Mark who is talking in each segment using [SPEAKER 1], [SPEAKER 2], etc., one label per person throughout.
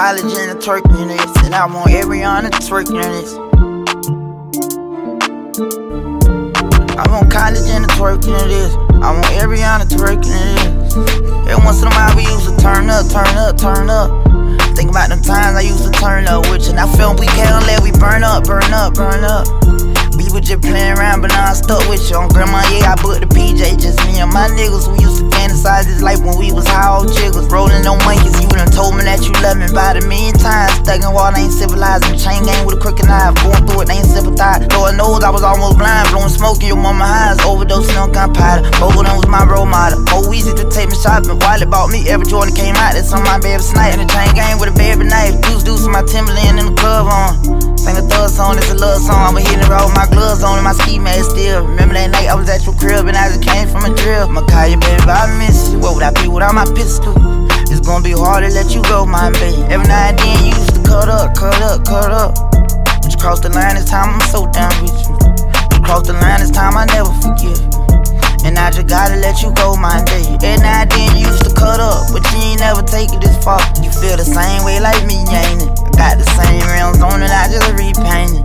[SPEAKER 1] college and a twerking this, and I want Ariana twerking this. I want college and a twerking this. I want Ariana twerking this. Every once in a while we used to turn up, turn up, turn up. Think about them times I used to turn up with you, and I felt we can't let we burn up, burn up, burn up. We were just playing around, but now I'm stuck with you. On grandma, yeah, I booked the PJ, just me and my niggas. We used to fantasize this life when we was high old jiggles. Rolling on monkeys, you done told me that you love me about a million times. Stuck in water, ain't civilized. Chain gang with a crooked knife, going through it, they ain't sympathized. Lord knows I was almost blind, blowing smoke in your mama eyes. Overdosing on gunpowder, both of them was my role model. Oh, easy to take me shopping. Wiley bought me every Jordan came out, that's on my baby snipe. In the chain gang with a baby knife, deuce in my Timberland in the club on. Sing a thug song, it's a love song. I'ma hit it raw with my gloves on and my ski mask still. Remember that night I was at your crib and I just came from a drill. I'ma call you baby, I miss you. What would I be without my pistol? It's gonna be hard to let you go, my baby. Every now and then you used to cut up, cut up, cut up. But you crossed the line this time, I'm so down with you. You crossed the line this time, I never forgive you. And I just gotta let you go, my baby. Every now and then you used to cut up, but you ain't never take it this far. You feel the same way like me, ain't it? I got the same rims on and I just repainted.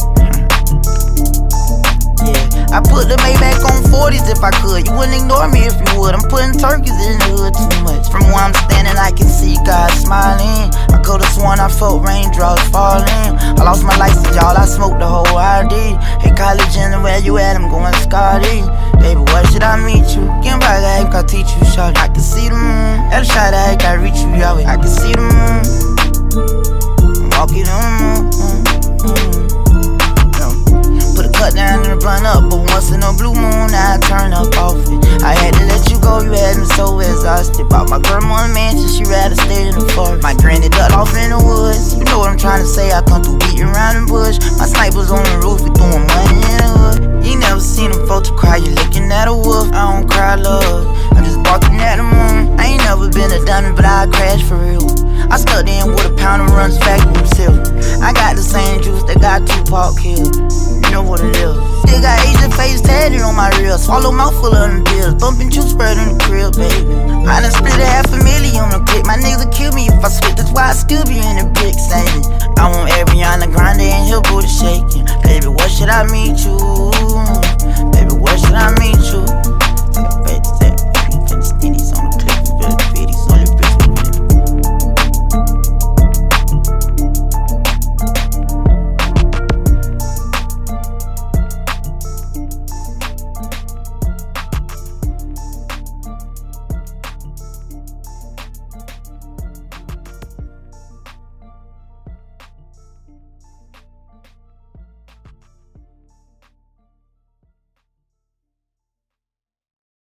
[SPEAKER 1] I put the Maybach on 40s if I could. You wouldn't ignore me if you would. I'm putting turkeys in the hood too much. From where I'm standing, I can see God smiling. I could've sworn I felt raindrops falling. I lost my license, y'all. I smoked the whole ID. Hey, college in where you at? I'm going Scotty. Baby, where should I meet you? Get back, I can teach you, shawty. I can see the moon. At a shot, I can reach you, Yahweh. I can see the moon. I'm walking on the moon. Cut down and run up, but once in a blue moon, I turn up off it. I had to let you go, you had me so exhausted. Bought my grandma a mansion, she rather stay in the forest. My granny ducked off in the woods. You know what I'm trying to say, I come through beating around the bush. My snipers on the roof, we throwing money in the hood. You never seen them folks cry, you looking at a wolf. I don't cry love, I'm just barking at the moon. I ain't never been a dummy, but I crash for real. I stuck in with a pound of runs vacuum seal. I got the same juice that got Tupac killed. You know what it is. Still got Asian face tatted on my ribs. Swallow mouth full of them pills. Bumping juice spread in the crib, baby. I done split $500,000 on the clip. My niggas kill me if I split. That's why I still be in the brick saying I want Ariana Grande and her booty shaking. Baby, where should I meet you? Baby, where should I meet you?